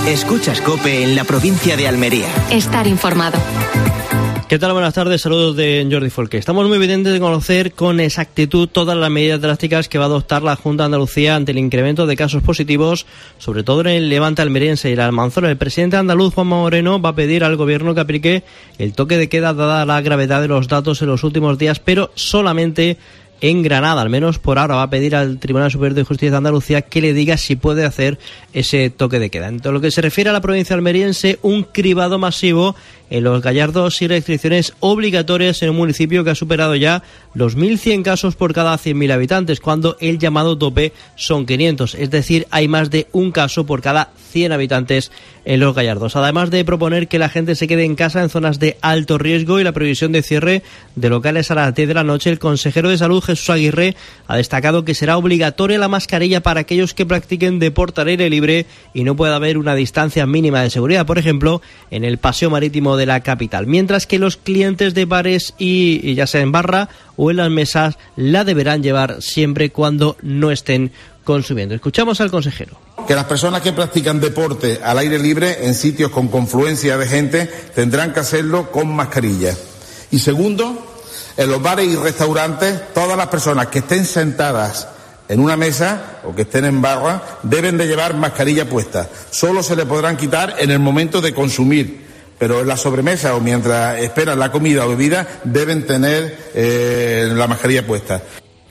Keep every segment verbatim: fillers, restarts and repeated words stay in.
Escuchas COPE en la provincia de Almería. Estar informado. ¿Qué tal? Buenas tardes, saludos de Jordi Folque. Estamos muy pendientes de conocer con exactitud todas las medidas drásticas que va a adoptar la Junta de Andalucía ante el incremento de casos positivos, sobre todo en el Levante almeriense y la Almanzora. El presidente andaluz, Juanma Moreno, va a pedir al gobierno que aplique el toque de queda dada la gravedad de los datos en los últimos días, pero solamente en Granada. Al menos por ahora va a pedir al Tribunal Superior de Justicia de Andalucía que le diga si puede hacer ese toque de queda. En todo lo que se refiere a la provincia almeriense, un cribado masivo en Los Gallardos y restricciones obligatorias en un municipio que ha superado ya los mil cien casos por cada cien mil habitantes, cuando el llamado tope son quinientos, es decir, hay más de un caso por cada cien habitantes en Los Gallardos. Además de proponer que la gente se quede en casa en zonas de alto riesgo y la previsión de cierre de locales a las diez de la noche, el consejero de Salud, Jesús Aguirre, ha destacado que será obligatoria la mascarilla para aquellos que practiquen deporte al aire libre y no pueda haber una distancia mínima de seguridad, por ejemplo, en el paseo marítimo de la capital, mientras que los clientes de bares y, y ya sea en barra o en las mesas la deberán llevar siempre cuando no estén consumiendo. Escuchamos al consejero. Que las personas que practican deporte al aire libre en sitios con confluencia de gente tendrán que hacerlo con mascarilla. Y segundo, en los bares y restaurantes, todas las personas que estén sentadas en una mesa o que estén en barra deben de llevar mascarilla puesta. Solo se le podrán quitar en el momento de consumir, pero en la sobremesa o mientras esperan la comida o bebida deben tener eh, la mascarilla puesta.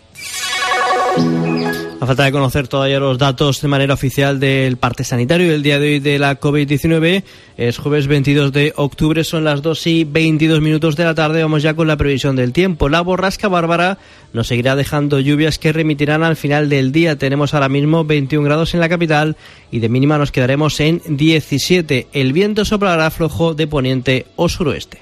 A falta de conocer todavía los datos de manera oficial del parte sanitario del día de hoy de la covid diecinueve, es jueves veintidós de octubre, son las dos y veintidós minutos de la tarde. Vamos ya con la previsión del tiempo. La borrasca Bárbara nos seguirá dejando lluvias que remitirán al final del día. Tenemos ahora mismo veintiún grados en la capital y de mínima nos quedaremos en diecisiete. El viento soplará flojo de poniente o suroeste.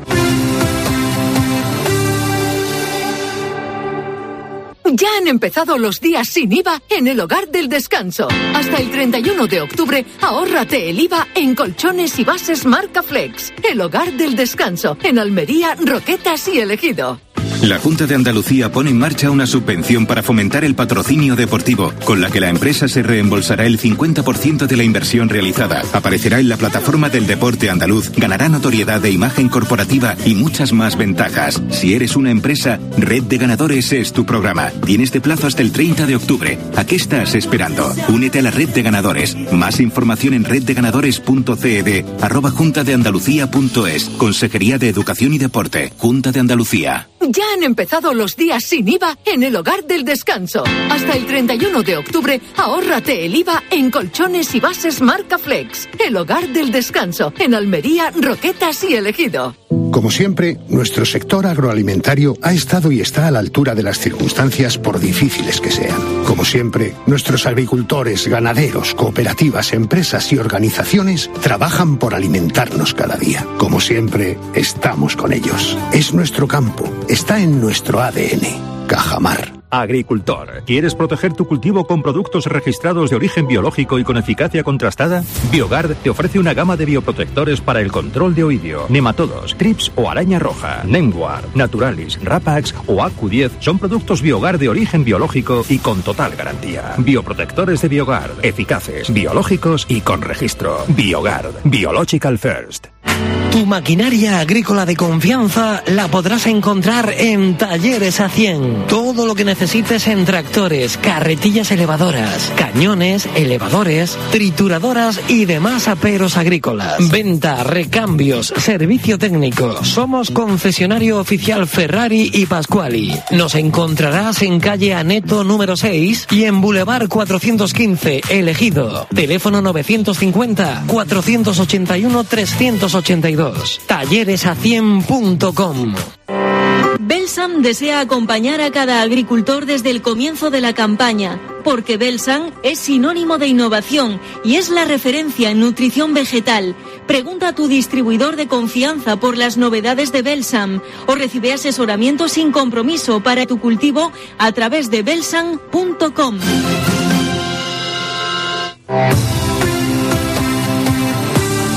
Ya han empezado los días sin I V A en el Hogar del Descanso. Hasta el treinta y uno de octubre, ahórrate el I V A en colchones y bases marca Flex. El Hogar del Descanso, en Almería, Roquetas y El Ejido. La Junta de Andalucía pone en marcha una subvención para fomentar el patrocinio deportivo, con la que la empresa se reembolsará el cincuenta por ciento de la inversión realizada. Aparecerá en la plataforma del deporte andaluz, ganará notoriedad de imagen corporativa y muchas más ventajas. Si eres una empresa, Red de Ganadores es tu programa. Tienes de plazo hasta el treinta de octubre. ¿A qué estás esperando? Únete a la Red de Ganadores. Más información en reddeganadores punto ced, arroba junta de andalucía punto es. Consejería de Educación y Deporte, Junta de Andalucía. Ya han empezado los días sin I V A en el Hogar del Descanso. Hasta el treinta y uno de octubre, ahórrate el I V A en colchones y bases marca Flex. El Hogar del Descanso, en Almería, Roquetas y El Ejido. Como siempre, nuestro sector agroalimentario ha estado y está a la altura de las circunstancias por difíciles que sean. Como siempre, nuestros agricultores, ganaderos, cooperativas, empresas y organizaciones trabajan por alimentarnos cada día. Como siempre, estamos con ellos. Es nuestro campo, está en nuestro A D N. Cajamar. Agricultor, ¿quieres proteger tu cultivo con productos registrados de origen biológico y con eficacia contrastada? Biogard te ofrece una gama de bioprotectores para el control de oidio, nematodos, trips o araña roja. Nemguard, Naturalis, Rapax o A Q diez son productos Biogard de origen biológico y con total garantía. Bioprotectores de Biogard, eficaces, biológicos y con registro. Biogard, Biological First. Tu maquinaria agrícola de confianza la podrás encontrar en Talleres A cien. Todo lo que necesites en tractores, carretillas elevadoras, cañones, elevadores, trituradoras y demás aperos agrícolas. Venta, recambios, servicio técnico. Somos concesionario oficial Ferrari y Pasquali. Nos encontrarás en calle Aneto número seis y en Boulevard cuatrocientos quince, El Ejido. Teléfono novecientos cincuenta, cuatrocientos ochenta y uno, trescientos ochenta y dos. talleres a cien punto com. Belsam desea acompañar a cada agricultor desde el comienzo de la campaña, porque Belsam es sinónimo de innovación y es la referencia en nutrición vegetal. Pregunta a tu distribuidor de confianza por las novedades de Belsam o recibe asesoramiento sin compromiso para tu cultivo a través de belsam punto com.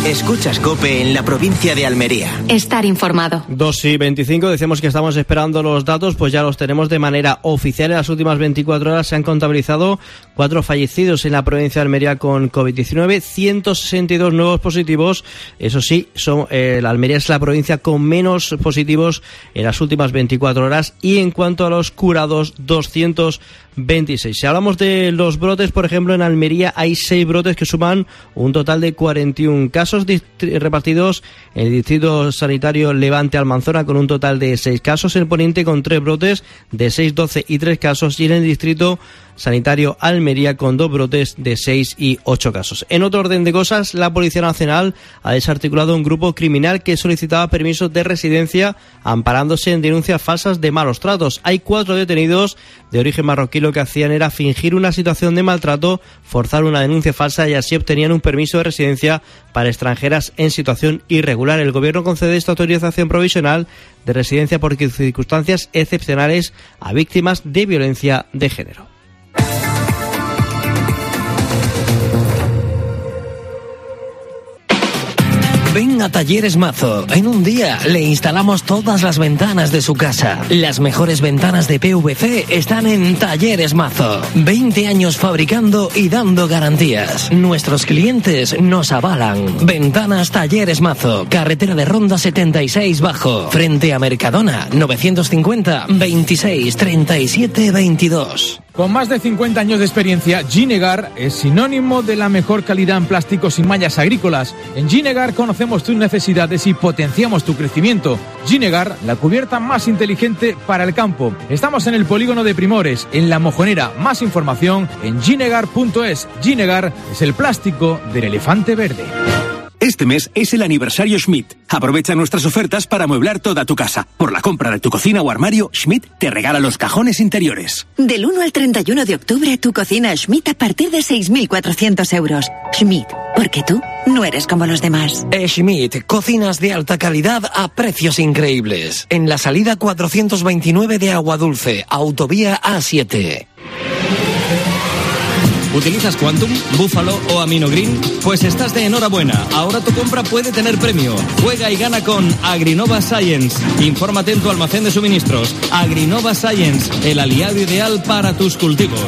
Escuchas COPE en la provincia de Almería. Estar informado. dos y veinticinco, decíamos que estamos esperando los datos, pues ya los tenemos de manera oficial. En las últimas veinticuatro horas se han contabilizado cuatro fallecidos en la provincia de Almería con COVID diecinueve, ciento sesenta y dos nuevos positivos. Eso sí, son, eh, la Almería es la provincia con menos positivos en las últimas veinticuatro horas. Y en cuanto a los curados, doscientos veintiséis. Si hablamos de los brotes, por ejemplo, en Almería hay seis brotes que suman un total de cuarenta y uno casos repartidos en el distrito sanitario Levante Almanzora con un total de seis casos, el Poniente con tres brotes de seis, doce y tres casos, y en el distrito sanitario Almería con dos brotes de seis y ocho casos. En otro orden de cosas, la Policía Nacional ha desarticulado un grupo criminal que solicitaba permisos de residencia amparándose en denuncias falsas de malos tratos. Hay cuatro detenidos de origen marroquí. Lo que hacían era fingir una situación de maltrato, forzar una denuncia falsa y así obtenían un permiso de residencia para extranjeras en situación irregular. El Gobierno concede esta autorización provisional de residencia por circunstancias excepcionales a víctimas de violencia de género. Ven a Talleres Mazo. En un día le instalamos todas las ventanas de su casa. Las mejores ventanas de P V C están en Talleres Mazo. veinte años fabricando y dando garantías. Nuestros clientes nos avalan. Ventanas Talleres Mazo. Carretera de Ronda setenta y seis Bajo. Frente a Mercadona. novecientos cincuenta, veintiséis, treinta y siete, veintidós. Con más de cincuenta años de experiencia, Ginegar es sinónimo de la mejor calidad en plásticos y mallas agrícolas. En Ginegar conocemos tus necesidades y potenciamos tu crecimiento. Ginegar, la cubierta más inteligente para el campo. Estamos en el polígono de Primores, en La Mojonera. Más información en ginegar punto es. Ginegar es el plástico del elefante verde. Este mes es el aniversario Schmidt. Aprovecha nuestras ofertas para amueblar toda tu casa. Por la compra de tu cocina o armario, Schmidt te regala los cajones interiores. Del uno al treinta y uno de octubre, tu cocina Schmidt a partir de seis mil cuatrocientos euros. Schmidt, porque tú no eres como los demás. Schmidt, cocinas de alta calidad a precios increíbles. En la salida cuatrocientos veintinueve de Agua Dulce, autovía A siete. ¿Utilizas Quantum, Búfalo o Aminogreen? Pues estás de enhorabuena. Ahora tu compra puede tener premio. Juega y gana con Agrinova Science. Infórmate en tu almacén de suministros. Agrinova Science, el aliado ideal para tus cultivos.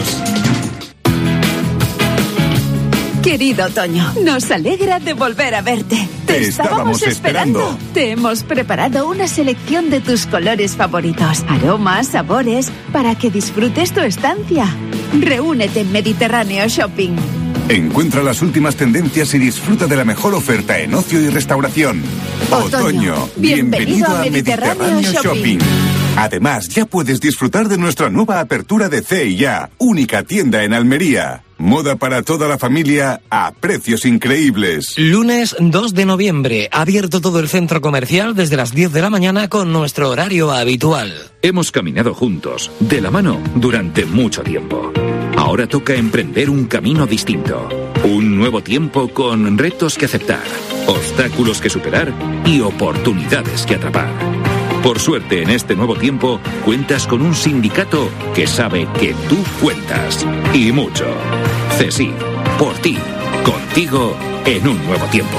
Querido Toño, nos alegra de volver a verte. Te, Te estábamos, estábamos esperando. esperando. Te hemos preparado una selección de tus colores favoritos, aromas, sabores, para que disfrutes tu estancia. Reúnete en Mediterráneo Shopping. Encuentra las últimas tendencias y disfruta de la mejor oferta en ocio y restauración. Otoño, Otoño bienvenido, bienvenido a Mediterráneo, Mediterráneo Shopping. Shopping. Además, ya puedes disfrutar de nuestra nueva apertura de C y A, única tienda en Almería. Moda para toda la familia a precios increíbles. Lunes dos de noviembre, abierto todo el centro comercial desde las diez de la mañana con nuestro horario habitual. Hemos caminado juntos, de la mano, durante mucho tiempo. Ahora toca emprender un camino distinto. Un nuevo tiempo con retos que aceptar, obstáculos que superar y oportunidades que atrapar. Por suerte, en este nuevo tiempo, cuentas con un sindicato que sabe que tú cuentas. Y mucho. CESIF, por ti, contigo, en un nuevo tiempo.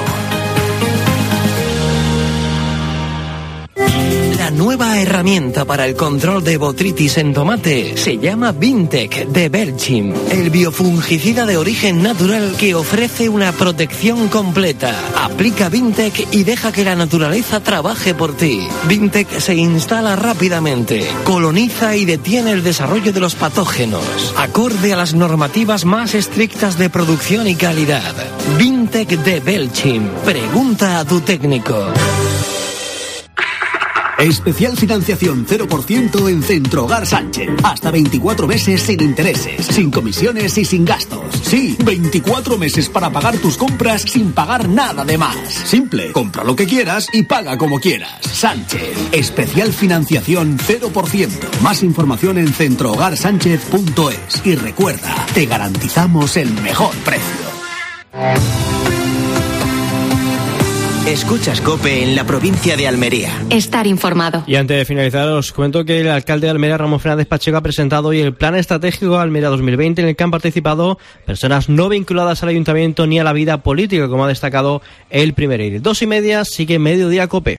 La nueva herramienta para el control de botritis en tomate se llama Vintec de Belchim, el biofungicida de origen natural que ofrece una protección completa. Aplica Vintec y deja que la naturaleza trabaje por ti. Vintec se instala rápidamente, coloniza y detiene el desarrollo de los patógenos, acorde a las normativas más estrictas de producción y calidad. Vintec de Belchim. Pregunta a tu técnico. Especial financiación cero por ciento en Centrohogar Sánchez. Hasta veinticuatro meses sin intereses, sin comisiones y sin gastos. Sí, veinticuatro meses para pagar tus compras sin pagar nada de más. Simple, compra lo que quieras y paga como quieras. Sánchez, especial financiación cero por ciento. Más información en centrohogar sánchez punto es. Y recuerda, te garantizamos el mejor precio. Escuchas COPE en la provincia de Almería. Estar informado. Y antes de finalizar, os cuento que el alcalde de Almería, Ramón Fernández Pacheco, ha presentado hoy el Plan Estratégico Almería dos mil veinte, en el que han participado personas no vinculadas al ayuntamiento ni a la vida política, como ha destacado el primer edil. Dos y media, sigue Mediodía COPE.